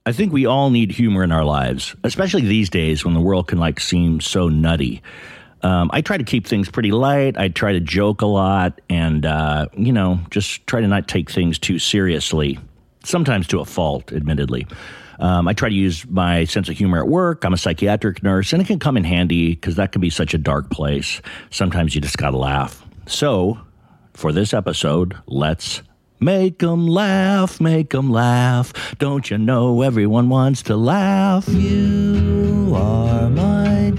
I think we all need humor in our lives, especially these days when the world can seem so nutty. I try to keep things pretty light. I try to joke a lot and, just try to not take things too seriously, sometimes to a fault, admittedly. I try to use my sense of humor at work. I'm a psychiatric nurse, and it can come in handy because that can be such a dark place. Sometimes you just got to laugh. So, for this episode, let's make 'em laugh, make 'em laugh. Don't you know everyone wants to laugh? You are my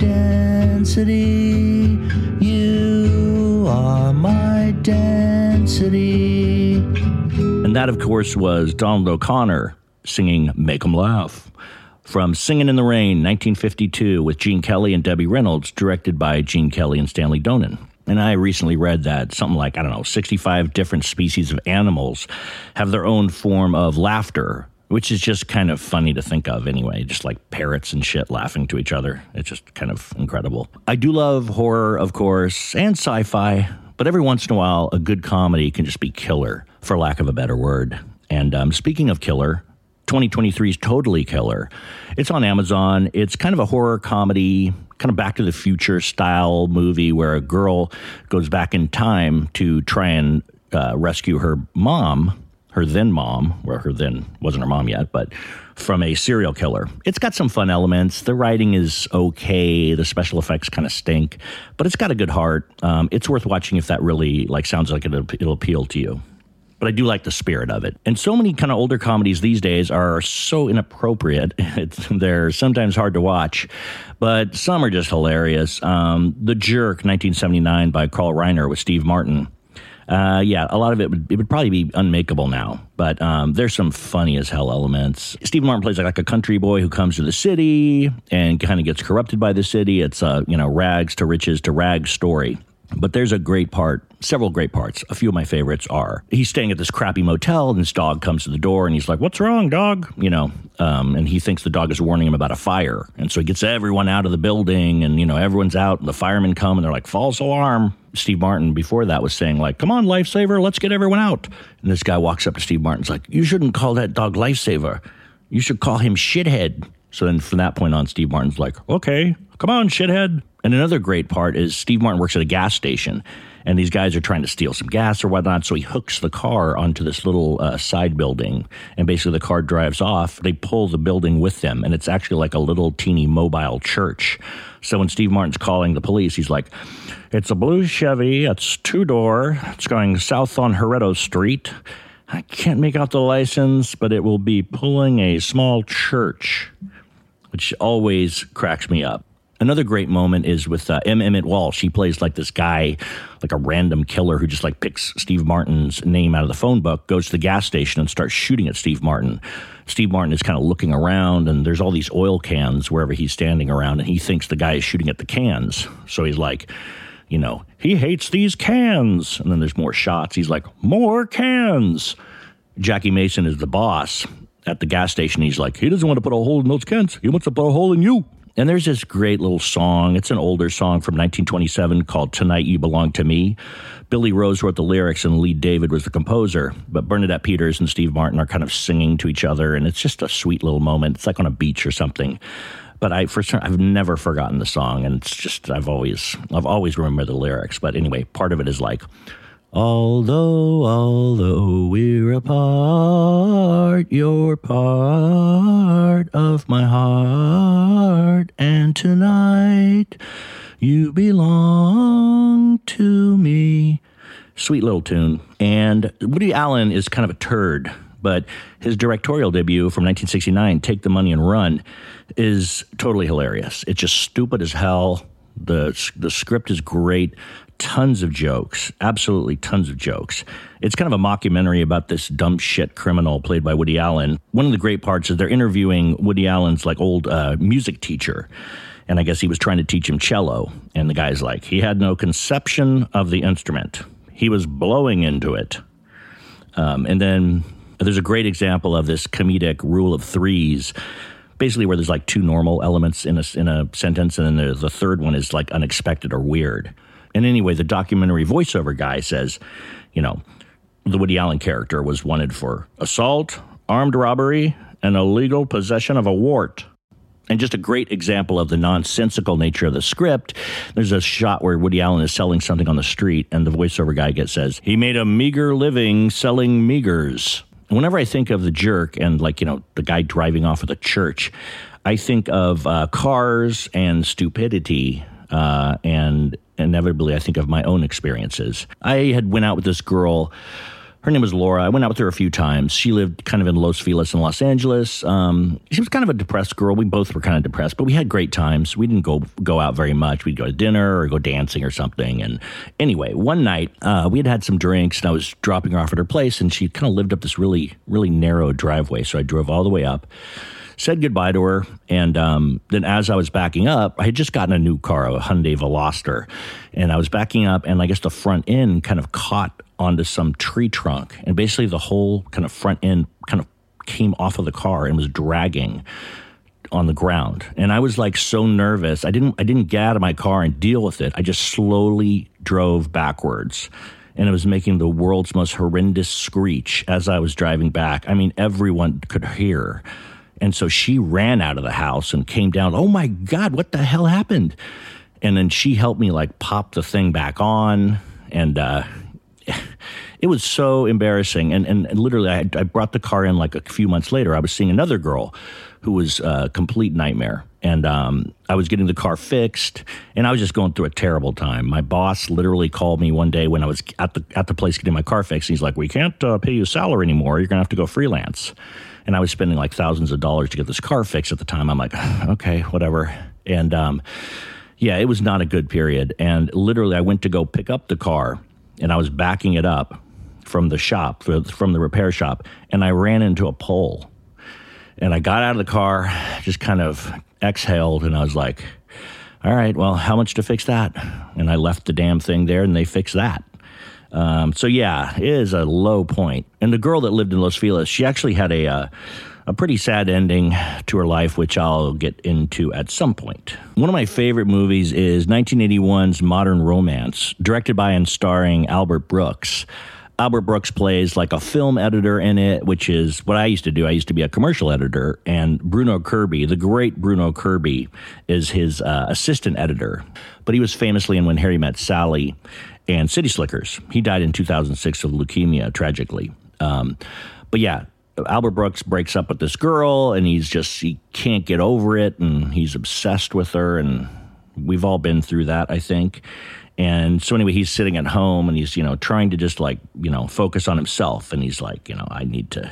density. You are my density. And that, of course, was Donald O'Connor singing Make 'Em Laugh from Singin' in the Rain, 1952, with Gene Kelly and Debbie Reynolds, directed by Gene Kelly and Stanley Donen. And I recently read that something 65 different species of animals have their own form of laughter, which is just kind of funny to think of anyway, just like parrots and shit laughing to each other. It's just kind of incredible. I do love horror, of course, and sci-fi, but every once in a while, a good comedy can just be killer, for lack of a better word. And speaking of killer, 2023's Totally Killer. It's on Amazon. It's kind of a horror comedy, kind of Back to the Future style movie where a girl goes back in time to try and rescue her mom, her then mom, or her then wasn't her mom yet, but from a serial killer. It's got some fun elements. The writing is okay. The special effects kind of stink, but it's got a good heart. It's worth watching if that really sounds like it'll appeal to you. But I do like the spirit of it. And so many kind of older comedies these days are so inappropriate. They're sometimes hard to watch, but some are just hilarious. The Jerk, 1979 by Carl Reiner with Steve Martin. A lot of it would probably be unmakeable now, but there's some funny as hell elements. Steve Martin plays like a country boy who comes to the city and kind of gets corrupted by the city. It's a, rags to riches to rags story. But there's a great part, several great parts. A few of my favorites are he's staying at this crappy motel and his dog comes to the door and he's like, "What's wrong, dog?" And he thinks the dog is warning him about a fire. And so he gets everyone out of the building and, everyone's out and the firemen come and they're like, "False alarm." Steve Martin before that was saying "Come on, lifesaver, let's get everyone out." And this guy walks up to Steve Martin's like, "You shouldn't call that dog lifesaver. You should call him shithead." So then from that point on, Steve Martin's like, "Okay, come on, shithead." And another great part is Steve Martin works at a gas station, and these guys are trying to steal some gas or whatnot, so he hooks the car onto this little side building, and basically the car drives off. They pull the building with them, and it's actually like a little teeny mobile church. So when Steve Martin's calling the police, he's like, "It's a blue Chevy, it's two-door, it's going south on Heredo Street. I can't make out the license, but it will be pulling a small church," which always cracks me up. Another great moment is with Emmett Walsh. He plays this guy, a random killer who just picks Steve Martin's name out of the phone book, goes to the gas station and starts shooting at Steve Martin. Steve Martin is kind of looking around and there's all these oil cans wherever he's standing around and he thinks the guy is shooting at the cans. So he's like, "He hates these cans." And then there's more shots. He's like, "More cans." Jackie Mason is the boss at the gas station. He's like, "He doesn't want to put a hole in those cans. He wants to put a hole in you." And there's this great little song. It's an older song from 1927 called "Tonight You Belong to Me." Billy Rose wrote the lyrics and Lee David was the composer. But Bernadette Peters and Steve Martin are kind of singing to each other, and it's just a sweet little moment. It's like on a beach or something. But I've never forgotten the song, and it's just I've always remembered the lyrics. But anyway, part of it is like, Although we're apart, you're part of my heart, and tonight you belong to me." Sweet little tune. And Woody Allen is kind of a turd, but his directorial debut from 1969, Take the Money and Run, is totally hilarious. It's just stupid as hell. The script is great. Tons of jokes, absolutely tons of jokes. It's kind of a mockumentary about this dumb shit criminal played by Woody Allen. One of the great parts is they're interviewing Woody Allen's old music teacher. And I guess he was trying to teach him cello. And the guy's like, he had no conception of the instrument. He was blowing into it. And then there's a great example of this comedic rule of threes, basically where there's two normal elements in a sentence, and then the third one is unexpected or weird. And anyway, the documentary voiceover guy says, the Woody Allen character was wanted for assault, armed robbery, an illegal possession of a wart. And just a great example of the nonsensical nature of the script, there's a shot where Woody Allen is selling something on the street, and the voiceover guy says, he made a meager living selling meagers. And whenever I think of The Jerk and, the guy driving off of the church, I think of cars and stupidity, and inevitably I think of my own experiences. I had went out with this girl. Her name was Laura. I went out with her a few times. She lived kind of in Los Feliz in Los Angeles. She was kind of a depressed girl. We both were kind of depressed, but we had great times. We didn't go out very much. We'd go to dinner or go dancing or something. And anyway, one night we had some drinks, and I was dropping her off at her place, and she kind of lived up this really, really narrow driveway. So I drove all the way up, said goodbye to her, and then as I was backing up, I had just gotten a new car, a Hyundai Veloster, and I was backing up, and I guess the front end kind of caught onto some tree trunk, and basically the whole kind of front end kind of came off of the car and was dragging on the ground. And I was so nervous. I didn't get out of my car and deal with it. I just slowly drove backwards, and it was making the world's most horrendous screech as I was driving back. I mean, everyone could hear. And so she ran out of the house and came down. Oh my God, what the hell happened? And then she helped me pop the thing back on. And it was so embarrassing. And literally I brought the car in a few months later. I was seeing another girl who was a complete nightmare. And I was getting the car fixed, and I was just going through a terrible time. My boss literally called me one day when I was at the place getting my car fixed. He's like, we can't pay you a salary anymore. You're going to have to go freelance. And I was spending thousands of dollars to get this car fixed at the time. I'm like, okay, whatever. And it was not a good period. And literally I went to go pick up the car, and I was backing it up from the shop, from the repair shop, and I ran into a pole. And I got out of the car, just kind of exhaled, and I was like, all right, well, how much to fix that? And I left the damn thing there, and they fixed that. It is a low point. And the girl that lived in Los Feliz, she actually had a pretty sad ending to her life, which I'll get into at some point. One of my favorite movies is 1981's Modern Romance, directed by and starring Albert Brooks. Albert Brooks plays a film editor in it, which is what I used to do. I used to be a commercial editor, and Bruno Kirby, the great Bruno Kirby, is his assistant editor. But he was famously in When Harry Met Sally and City Slickers. He died in 2006 of leukemia, tragically. Albert Brooks breaks up with this girl, and he can't get over it, and he's obsessed with her, and we've all been through that, I think. And so anyway, he's sitting at home, and he's, trying to just focus on himself. And he's like, I need to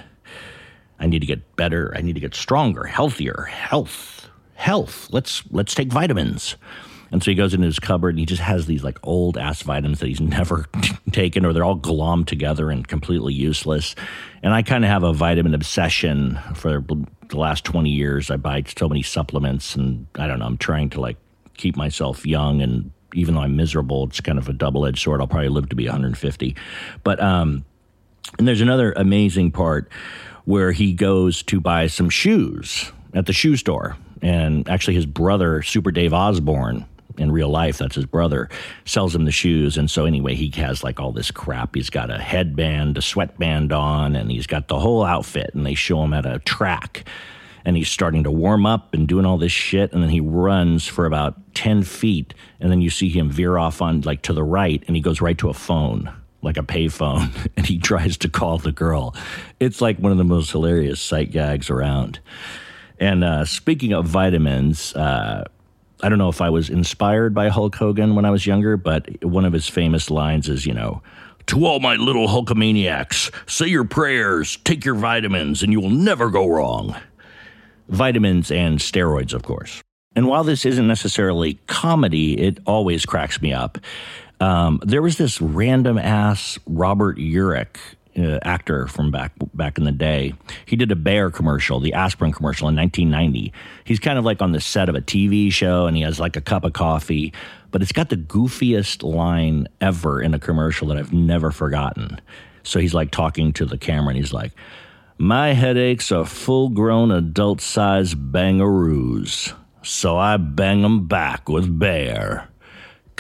get better. I need to get stronger, healthier, health. Let's take vitamins. And so he goes into his cupboard, and he just has these old ass vitamins that he's never taken, or they're all glommed together and completely useless. And I kind of have a vitamin obsession for the last 20 years. I buy so many supplements, and I don't know, I'm trying to keep myself young, and even though I'm miserable, it's kind of a double-edged sword. I'll probably live to be 150. But and there's another amazing part where he goes to buy some shoes at the shoe store. And actually his brother, Super Dave Osborne, in real life, that's his brother, sells him the shoes. And so anyway, he has all this crap. He's got a headband, a sweatband on, and he's got the whole outfit. And they show him at a track. And he's starting to warm up and doing all this shit. And then he runs for about 10 feet. And then you see him veer off on to the right. And he goes right to a phone, a pay phone. And he tries to call the girl. It's one of the most hilarious sight gags around. And speaking of vitamins, I don't know if I was inspired by Hulk Hogan when I was younger, but one of his famous lines is, to all my little Hulkamaniacs, say your prayers, take your vitamins, and you will never go wrong. Vitamins and steroids, of course. And while this isn't necessarily comedy, it always cracks me up. There was this random-ass Robert Urich, actor from back in the day. He did a Bayer commercial, the aspirin commercial, in 1990. He's kind of on the set of a TV show, and he has a cup of coffee. But it's got the goofiest line ever in a commercial that I've never forgotten. So he's talking to the camera, and he's like, my headaches are full-grown adult-sized bangaroos, so I bang 'em back with Bayer.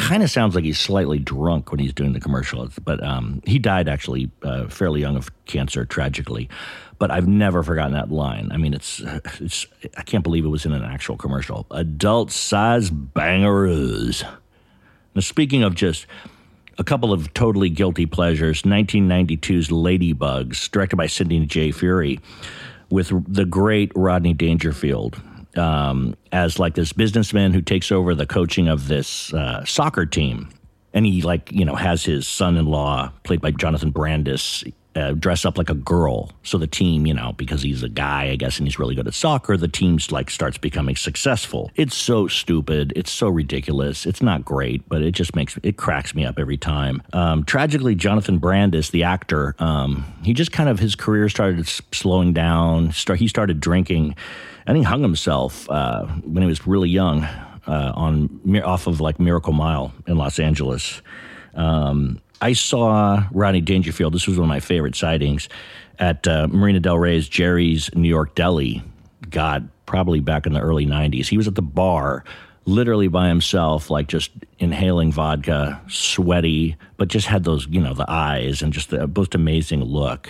kind of sounds like he's slightly drunk when he's doing the commercial. But he died actually fairly young of cancer, tragically. But I've never forgotten that line. I mean, it's I can't believe it was in an actual commercial. Adult-sized bangaroos. Now, speaking of just a couple of totally guilty pleasures, 1992's Ladybugs, directed by Sidney J. Furie, with the great Rodney Dangerfield as like this businessman who takes over the coaching of this soccer team. And he has his son-in-law, played by Jonathan Brandis, dress up like a girl. So the team, because he's a guy, I guess, and he's really good at soccer, the team starts becoming successful. It's so stupid. It's so ridiculous. It's not great, but it cracks me up every time. Tragically, Jonathan Brandis, the actor, he just his career started slowing down. He started drinking, and he hung himself when he was really young off of Miracle Mile in Los Angeles. I saw Rodney Dangerfield. This was one of my favorite sightings at Marina Del Rey's Jerry's New York Deli. God, probably back in the early 90s. He was at the bar, literally by himself, just inhaling vodka, sweaty, but just had those, the eyes and just the most amazing look,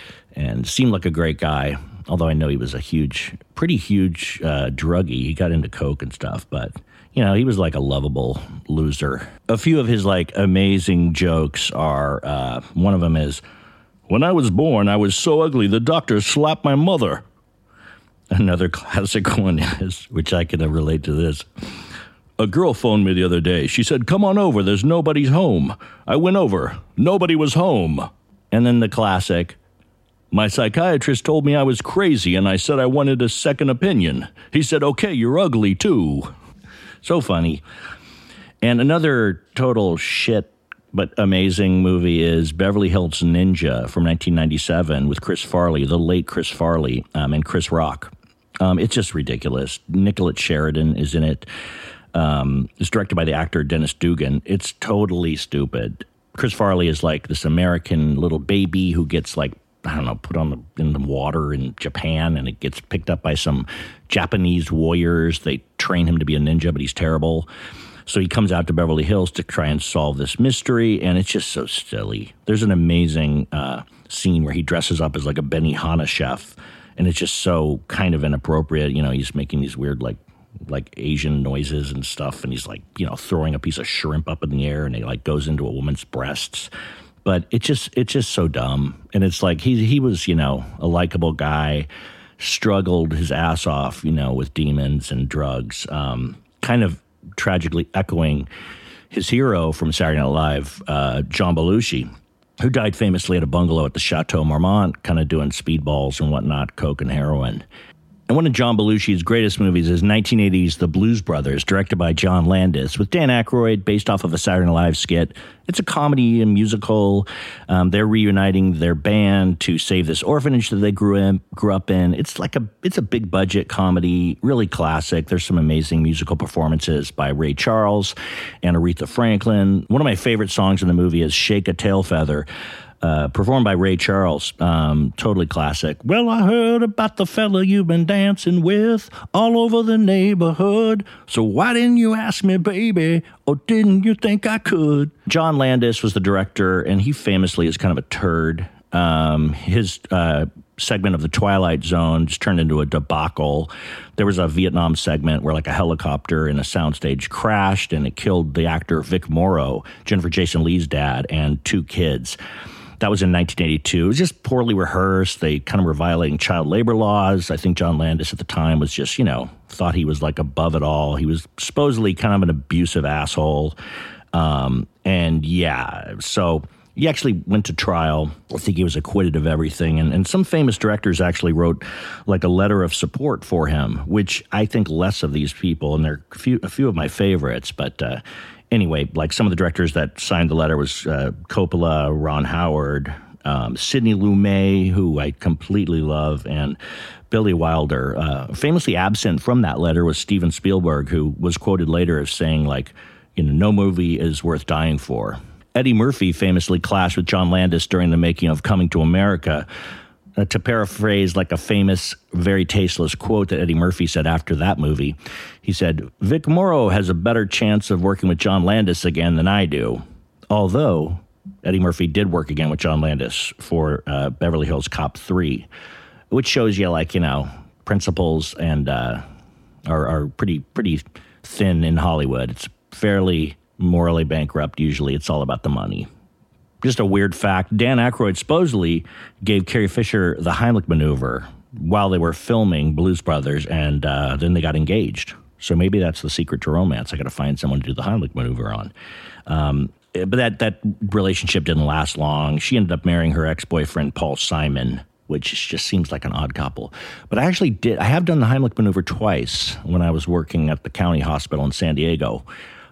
and seemed like a great guy. Although I know he was pretty huge druggie. He got into coke and stuff, but he was like a lovable loser. A few of his amazing jokes are, one of them is, "When I was born, I was so ugly, the doctor slapped my mother." Another classic one is, which I can relate to this. "A girl phoned me the other day. She said, 'Come on over, there's nobody's home.' I went over. Nobody was home." And then the classic, "My psychiatrist told me I was crazy and I said I wanted a second opinion. He said, 'Okay, you're ugly too.'" So funny. And another total shit but amazing movie is Beverly Hills Ninja from 1997 with Chris Farley, the late Chris Farley, and Chris Rock. It's just ridiculous. Nicolette Sheridan is in it. It's directed by the actor Dennis Dugan. It's totally stupid. Chris Farley is this American little baby who gets put in the water in Japan, and it gets picked up by some Japanese warriors. They train him to be a ninja, but he's terrible. So he comes out to Beverly Hills to try and solve this mystery, and it's just so silly. There's an amazing scene where he dresses up as a Benihana chef, and it's just so kind of inappropriate. He's making these weird Asian noises and stuff, and he's throwing a piece of shrimp up in the air, and it goes into a woman's breasts. But it's just so dumb. And it's he was, a likable guy, struggled his ass off, with demons and drugs, kind of tragically echoing his hero from Saturday Night Live, John Belushi, who died famously at a bungalow at the Chateau Marmont, kind of doing speedballs and whatnot, coke and heroin. And one of John Belushi's greatest movies is 1980's The Blues Brothers, directed by John Landis, with Dan Aykroyd, based off of a Saturday Night Live skit. It's a comedy and musical. They're reuniting their band to save this orphanage that they grew up in. It's a big budget comedy, really classic. There's some amazing musical performances by Ray Charles and Aretha Franklin. One of my favorite songs in the movie is "Shake a Tail Feather," performed by Ray Charles. Totally classic. "Well, I heard about the fella you've been dancing with all over the neighborhood. So why didn't you ask me, baby? Or didn't you think I could?" John Landis was the director, and he famously is kind of a turd. His segment of The Twilight Zone just turned into a debacle. There was a Vietnam segment where a helicopter in a soundstage crashed, and it killed the actor Vic Morrow, Jennifer Jason Leigh's dad, and 2 kids. That was in 1982. It was just poorly rehearsed. They kind of were violating child labor laws. I think John Landis at the time was just, thought he was above it all. He was supposedly kind of an abusive asshole. So he actually went to trial. I think he was acquitted of everything. And some famous directors actually wrote a letter of support for him, which I think less of these people, and they're a few of my favorites, but anyway, some of the directors that signed the letter was Coppola, Ron Howard, Sidney Lumet, who I completely love, and Billy Wilder. Famously absent from that letter was Steven Spielberg, who was quoted later as saying, no movie is worth dying for. Eddie Murphy famously clashed with John Landis during the making of Coming to America, To paraphrase like a famous, very tasteless quote that Eddie Murphy said after that movie, he said, Vic Morrow has a better chance of working with John Landis again than I do. Although Eddie Murphy did work again with John Landis for Beverly Hills Cop 3, which shows you, like, principles and are pretty thin in Hollywood. It's fairly morally bankrupt usually. It's all about the money. Just a weird fact, Dan Aykroyd supposedly gave Carrie Fisher the Heimlich maneuver while they were filming Blues Brothers, and then they got engaged. So maybe that's the secret to romance. I got to find someone to do the Heimlich maneuver on. But that relationship didn't last long. She ended up marrying her ex-boyfriend, Paul Simon, which just seems like an odd couple. But I have done the Heimlich maneuver twice when I was working at the county hospital in San Diego.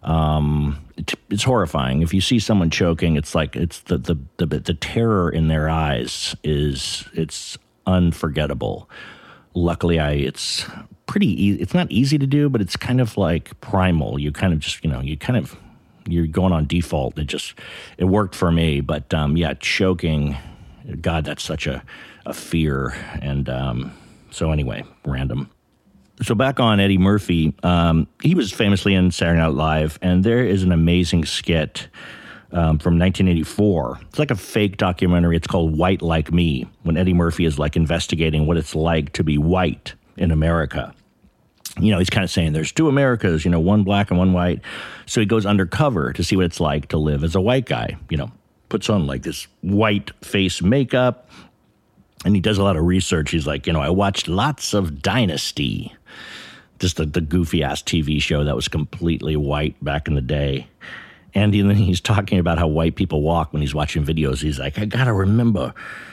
It's horrifying. If you see someone choking, it's like the terror in their eyes it's unforgettable. Luckily, it's pretty easy. It's not easy to do, but it's kind of like primal. You kind of just you're going on default. It worked for me. But choking, God, that's such a fear. And so anyway, random. So back on Eddie Murphy, he was famously in Saturday Night Live, and there is an amazing skit from 1984. It's like a fake documentary. It's called White Like Me, when Eddie Murphy is like investigating what it's like to be white in America. He's kind of saying there's two Americas, one black and one white. So he goes undercover to see what it's like to live as a white guy, puts on like this white face makeup. And he does a lot of research. He's like, I watched lots of Dynasty, just the goofy-ass TV show that was completely white back in the day. And then he's talking about how white people walk when he's watching videos. He's like, I got to remember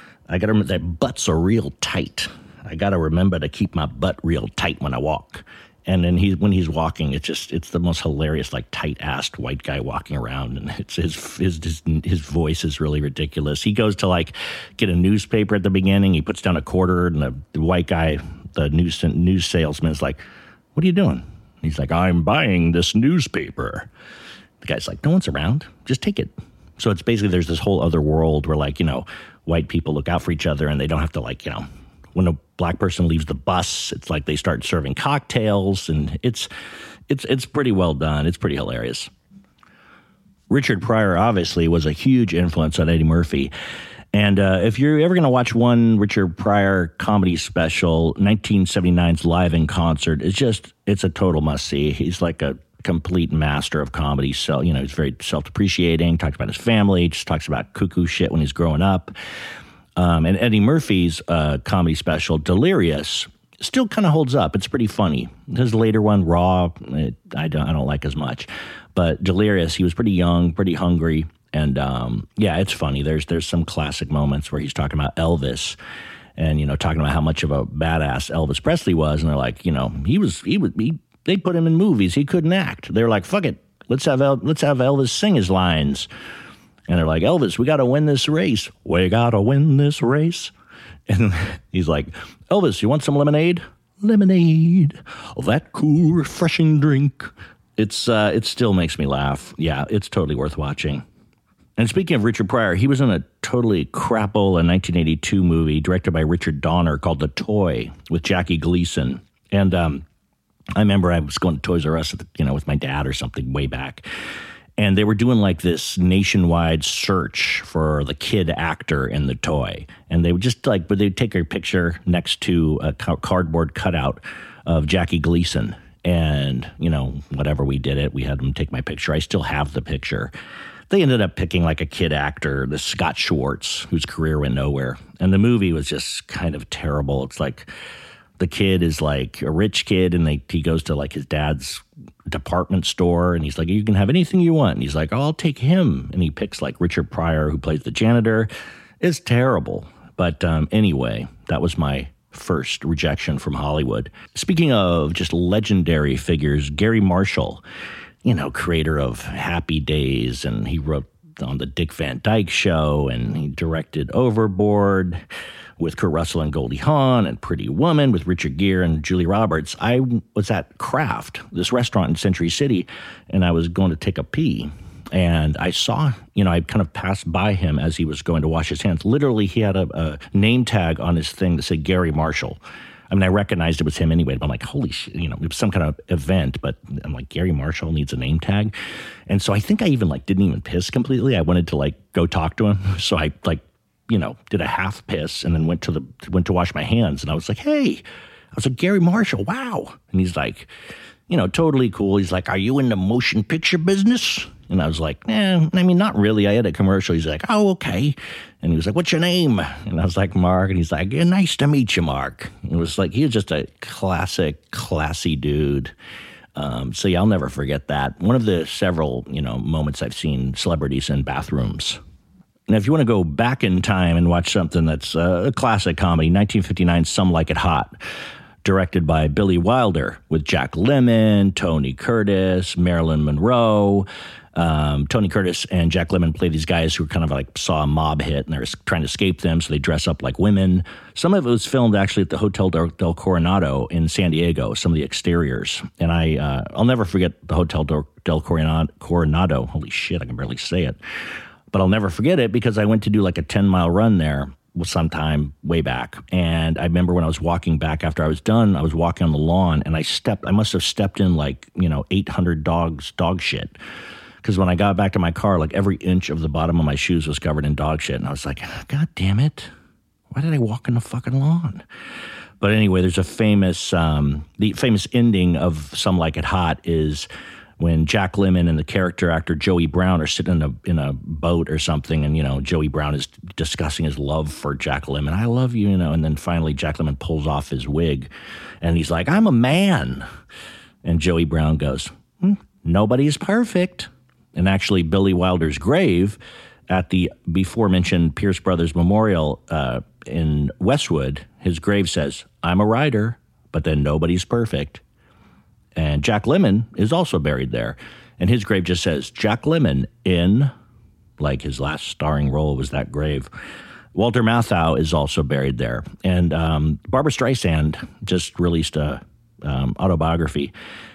that butts are real tight. I got to remember to keep my butt real tight when I walk. And then when he's walking, it's the most hilarious, like tight-assed white guy walking around, and it's his voice is really ridiculous. He goes to like get a newspaper at the beginning. He puts down a quarter, and the white guy, the news salesman, is like, "What are you doing?" He's like, "I'm buying this newspaper." The guy's like, "No one's around. Just take it." So it's basically there's this whole other world where white people look out for each other, and they don't have to when a black person leaves the bus, it's like they start serving cocktails, and it's pretty well done. It's pretty hilarious. Richard Pryor obviously was a huge influence on Eddie Murphy. And if you're ever going to watch one Richard Pryor comedy special, 1979's Live in Concert, it's a total must-see. He's like a complete master of comedy. So, he's very self-depreciating, talks about his family, just talks about cuckoo shit when he's growing up. And Eddie Murphy's comedy special, Delirious, still kind of holds up. It's pretty funny. His later one, Raw, I don't like as much. But Delirious, he was pretty young, pretty hungry, and it's funny. There's some classic moments where he's talking about Elvis, and talking about how much of a badass Elvis Presley was, and they're like, they put him in movies. He couldn't act. They're like, fuck it, let's have Elvis sing his lines. And they're like, Elvis, we got to win this race. We got to win this race. And he's like, Elvis, you want some lemonade? Lemonade. Oh, that cool, refreshing drink. It still makes me laugh. Yeah, it's totally worth watching. And speaking of Richard Pryor, he was in a totally crapola 1982 movie directed by Richard Donner called The Toy with Jackie Gleason. And I remember I was going to Toys R Us with my dad or something way back. And they were doing like this nationwide search for the kid actor in The Toy. And they would just they'd take a picture next to a cardboard cutout of Jackie Gleason. And, whatever, we did it. We had them take my picture. I still have the picture. They ended up picking like a kid actor, this Scott Schwartz, whose career went nowhere. And the movie was just kind of terrible. It's like the kid is like a rich kid, and he goes to like his dad's department store, and he's like, you can have anything you want. And he's like, oh, I'll take him. And he picks like Richard Pryor, who plays the janitor. It's terrible. But anyway, that was my first rejection from Hollywood. Speaking of just legendary figures, Gary Marshall, creator of Happy Days, and he wrote on the Dick Van Dyke Show, and he directed Overboard with Kurt Russell and Goldie Hawn, and Pretty Woman with Richard Gere and Julie Roberts. I was at Kraft, this restaurant in Century City, and I was going to take a pee. And I saw, I kind of passed by him as he was going to wash his hands. Literally, he had a name tag on his thing that said Gary Marshall. I mean, I recognized it was him anyway, but I'm like, holy shit, it was some kind of event, but I'm like, Gary Marshall needs a name tag. And so I think I even didn't even piss completely. I wanted to go talk to him. So I did a half piss and then went to wash my hands. And I was like, hey, I was like, Gary Marshall, wow. And he's like, totally cool. He's like, are you in the motion picture business? And I was like, not really. I had a commercial. He's like, oh, okay. And he was like, what's your name? And I was like, Mark. And he's like, yeah, nice to meet you, Mark. It was like, he was just a classy dude. So yeah, I'll never forget that. One of the several, moments I've seen celebrities in bathrooms. Now, if you want to go back in time and watch something that's a classic comedy, 1959, Some Like It Hot, directed by Billy Wilder with Jack Lemmon, Tony Curtis, Marilyn Monroe. Tony Curtis and Jack Lemmon play these guys who kind of saw a mob hit and they're trying to escape them, so they dress up like women. Some of it was filmed actually at the Hotel del Coronado in San Diego, some of the exteriors. And I'll never forget the Hotel del Coronado. Holy shit, I can barely say it. But I'll never forget it because I went to do a 10-mile run there sometime way back. And I remember when I was walking back after I was done, I was walking on the lawn and I must have stepped in 800 dog shit. Because when I got back to my car, every inch of the bottom of my shoes was covered in dog shit. And I was like, God damn it. Why did I walk on the fucking lawn? But anyway, there's a the famous ending of Some Like It Hot is when Jack Lemmon and the character actor Joey Brown are sitting in a boat or something, and Joey Brown is discussing his love for Jack Lemmon. I love you, and then finally Jack Lemmon pulls off his wig, and he's like, I'm a man. And Joey Brown goes, nobody's perfect. And actually, Billy Wilder's grave at the before-mentioned Pierce Brothers Memorial in Westwood, his grave says, I'm a writer, but then nobody's perfect. And Jack Lemmon is also buried there. And his grave just says, Jack Lemmon in, his last starring role was that grave. Walter Matthau is also buried there. And Barbra Streisand just released a autobiography.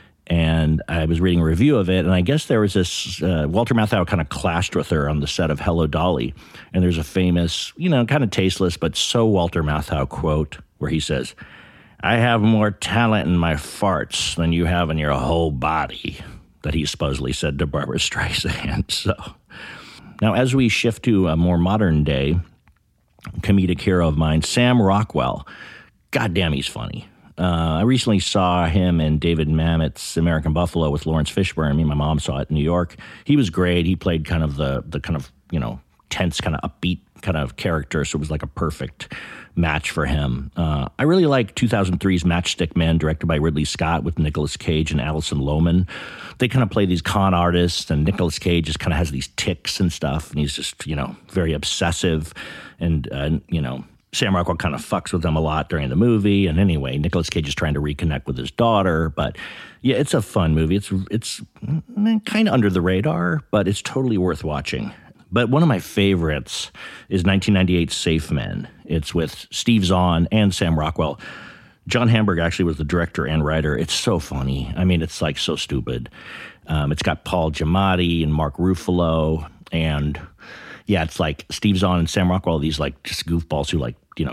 And I was reading a review of it, and I guess there was this, Walter Matthau kind of clashed with her on the set of Hello, Dolly. And there's a famous, kind of tasteless, but so Walter Matthau quote where he says, I have more talent in my farts than you have in your whole body, that he supposedly said to Barbra Streisand. So now as we shift to a more modern day comedic hero of mine, Sam Rockwell, goddamn, he's funny. I recently saw him in David Mamet's American Buffalo with Lawrence Fishburne. Me and my mom saw it in New York. He was great. He played kind of the kind of, tense, kind of upbeat kind of character. So it was like a perfect match for him. I really like 2003's Matchstick Men, directed by Ridley Scott with Nicolas Cage and Alison Lohman. They kind of play these con artists, and Nicolas Cage just kind of has these tics and stuff. And he's just, very obsessive. And, Sam Rockwell kind of fucks with them a lot during the movie. And anyway, Nicolas Cage is trying to reconnect with his daughter. But yeah, it's a fun movie. It's kind of under the radar, but it's totally worth watching. But one of my favorites is 1998's Safe Men. It's with Steve Zahn and Sam Rockwell. John Hamburg actually was the director and writer. It's so funny. I mean, it's so stupid. It's got Paul Giamatti and Mark Ruffalo. And yeah, it's like Steve Zahn and Sam Rockwell, these just goofballs who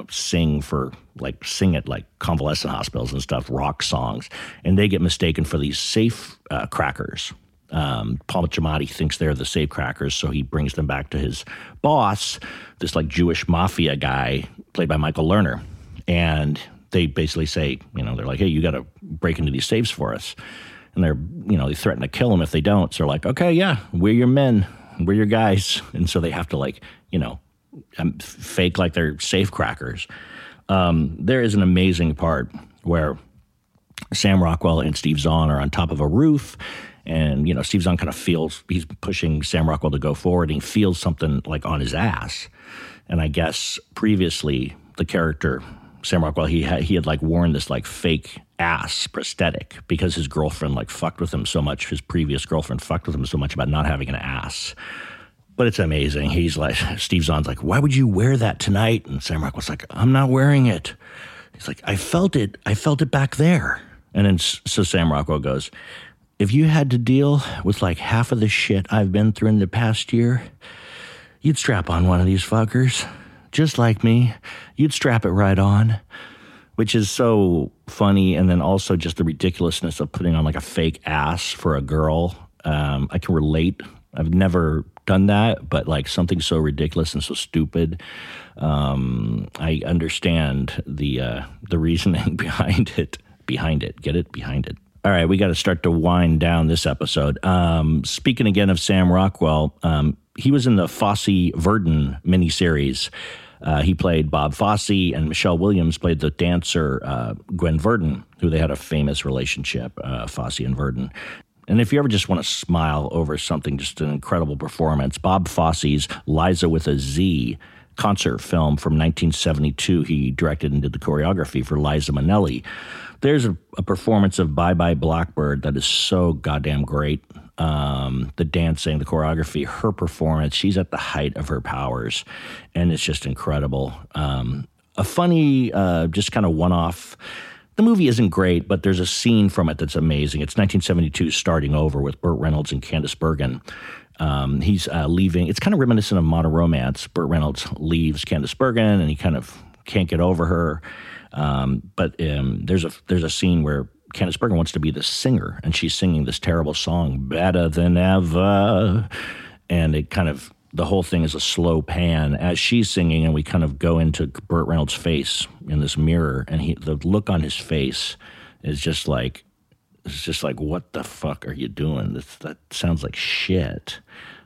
sing at convalescent hospitals and stuff, rock songs. And they get mistaken for these safe crackers. Paul Giamatti thinks they're the safe crackers, so he brings them back to his boss, this Jewish mafia guy played by Michael Lerner. And they basically say, they're like, hey, you got to break into these safes for us. And they're, they threaten to kill them if they don't. So they're like, okay, yeah, we're your men. We're your guys. And so they have to fake like they're safe crackers. There is an amazing part where Sam Rockwell and Steve Zahn are on top of a roof, and, Steve Zahn kind of feels, he's pushing Sam Rockwell to go forward, and he feels something on his ass. And I guess previously the character, Sam Rockwell, he had worn this fake ass prosthetic because his girlfriend fucked with him so much. His previous girlfriend fucked with him so much about not having an ass. But it's amazing. He's Steve Zahn's like, why would you wear that tonight? And Sam Rockwell's like, I'm not wearing it. He's like, I felt it back there. And then so Sam Rockwell goes, if you had to deal with like half of the shit I've been through in the past year, you'd strap on one of these fuckers. Just like me, you'd strap it right on, which is so funny. And then also just the ridiculousness of putting on like a fake ass for a girl. I can relate. I've never done that, but like something so ridiculous and so stupid. I understand the reasoning behind it. Get it? Behind it. All right, we got to start to wind down this episode. Speaking again of Sam Rockwell, he was in the Fosse Verdon miniseries. He played Bob Fosse, and Michelle Williams played the dancer Gwen Verdon, who they had a famous relationship, Fosse and Verdon. And if you ever just want to smile over something, just an incredible performance, Bob Fosse's Liza with a Z concert film from 1972. He directed and did the choreography for Liza Minnelli. There's a performance of Bye Bye Blackbird that is so goddamn great. The dancing, the choreography, her performance, she's at the height of her powers, and it's just incredible. A funny, just kind of one-off. The movie isn't great, but there's a scene from it that's amazing. It's 1972 Starting Over with Burt Reynolds and Candice Bergen. He's leaving. It's kind of reminiscent of Modern Romance. Burt Reynolds leaves Candice Bergen, and he kind of can't get over her. But there's a scene where Candice Bergen wants to be the singer, and she's singing this terrible song, Better Than Ever. And it kind of, the whole thing is a slow pan as she's singing, and we kind of go into Burt Reynolds' face in this mirror, and the look on his face is just like, what the fuck are you doing? That sounds like shit.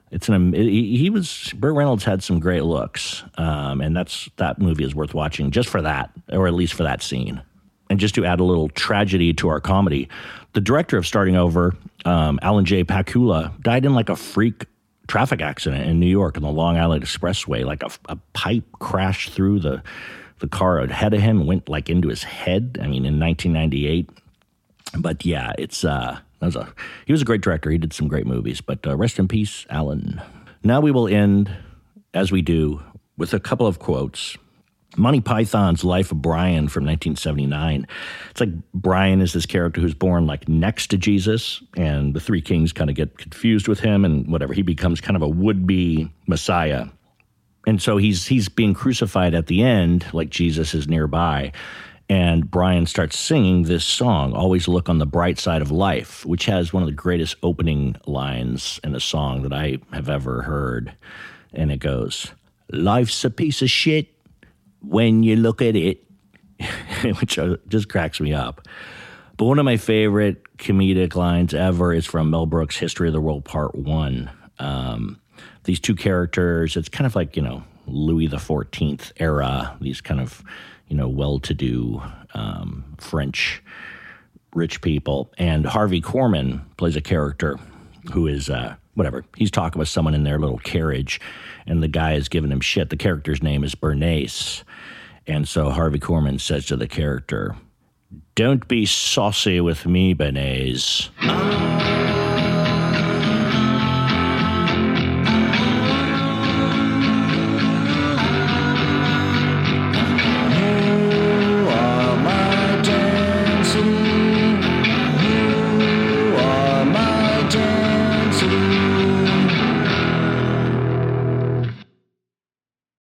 Burt Reynolds had some great looks, and that movie is worth watching just for that, or at least for that scene. And just to add a little tragedy to our comedy, the director of Starting Over, Alan J. Pakula, died in like a freak traffic accident in New York on the Long Island Expressway. Like a pipe crashed through the car ahead of him and went like into his head. I mean, in 1998. But yeah, he was a great director. He did some great movies. But rest in peace, Alan. Now we will end, as we do, with a couple of quotes. Monty Python's Life of Brian from 1979. It's like Brian is this character who's born like next to Jesus, and the three kings kind of get confused with him, and whatever. He becomes kind of a would-be Messiah. And so he's being crucified at the end, like Jesus is nearby. And Brian starts singing this song, Always Look on the Bright Side of Life, which has one of the greatest opening lines in a song that I have ever heard. And it goes, life's a piece of shit when you look at it, which just cracks me up. But one of my favorite comedic lines ever is from Mel Brooks' History of the World Part 1. These two characters, it's kind of like, Louis XIV era, these kind of, well-to-do French rich people. And Harvey Korman plays a character who is, he's talking with someone in their little carriage, and the guy is giving him shit. The character's name is Bernays. And so Harvey Korman says to the character, don't be saucy with me, Bernays.